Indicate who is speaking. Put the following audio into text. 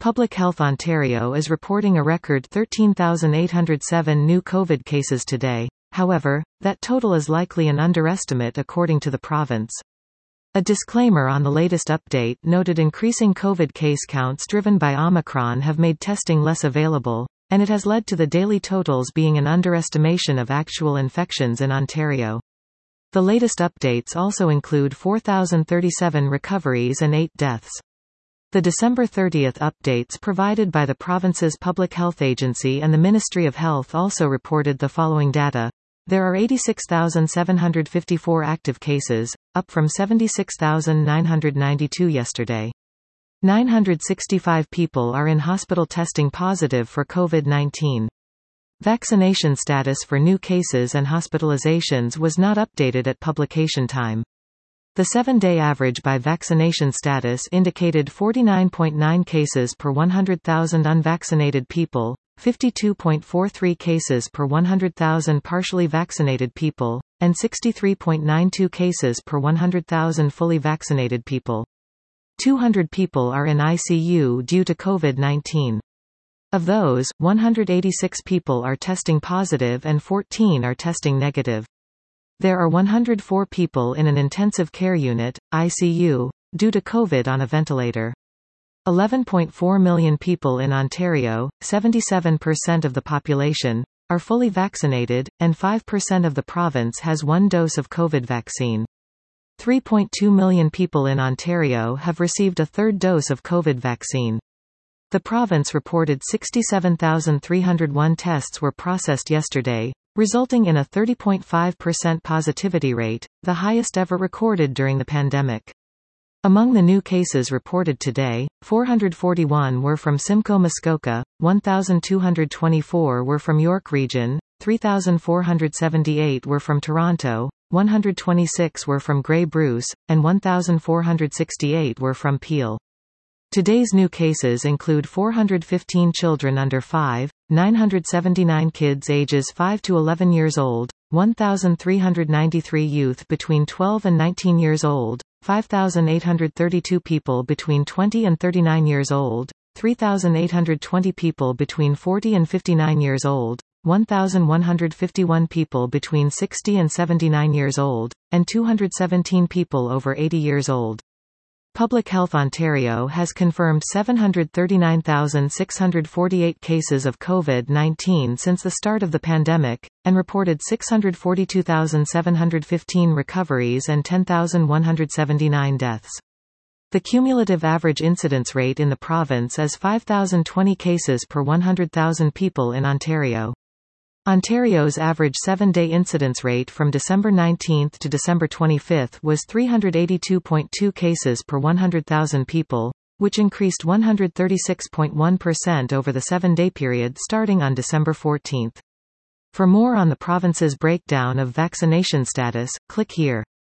Speaker 1: Public Health Ontario is reporting a record 13,807 new COVID cases today. However, that total is likely an underestimate according to the province. A disclaimer on the latest update noted increasing COVID case counts driven by Omicron have made testing less available, and it has led to the daily totals being an underestimation of actual infections in Ontario. The latest updates also include 4,037 recoveries and 8 deaths. The December 30 updates provided by the province's Public Health Agency and the Ministry of Health also reported the following data. There are 86,754 active cases, up from 76,992 yesterday. 965 people are in hospital testing positive for COVID-19. Vaccination status for new cases and hospitalizations was not updated at publication time. The 7-day average by vaccination status indicated 49.9 cases per 100,000 unvaccinated people, 52.43 cases per 100,000 partially vaccinated people, and 63.92 cases per 100,000 fully vaccinated people. 200 people are in ICU due to COVID-19. Of those, 186 people are testing positive and 14 are testing negative. There are 104 people in an intensive care unit, ICU, due to COVID on a ventilator. 11.4 million people in Ontario, 77% of the population, are fully vaccinated, and 5% of the province has one dose of COVID vaccine. 3.2 million people in Ontario have received a third dose of COVID vaccine. The province reported 67,301 tests were processed yesterday, resulting in a 30.5% positivity rate, the highest ever recorded during the pandemic. Among the new cases reported today, 441 were from Simcoe Muskoka, 1,224 were from York Region, 3,478 were from Toronto, 126 were from Grey Bruce, and 1,468 were from Peel. Today's new cases include 415 children under 5, 979 kids ages 5 to 11 years old, 1,393 youth between 12 and 19 years old, 5,832 people between 20 and 39 years old, 3,820 people between 40 and 59 years old, 1,151 people between 60 and 79 years old, and 217 people over 80 years old. Public Health Ontario has confirmed 739,648 cases of COVID-19 since the start of the pandemic, and reported 642,715 recoveries and 10,179 deaths. The cumulative average incidence rate in the province is 5,020 cases per 100,000 people in Ontario. Ontario's average 7-day incidence rate from December 19 to December 25 was 382.2 cases per 100,000 people, which increased 136.1% over the 7-day period starting on December 14. For more on the province's breakdown of vaccination status, click here.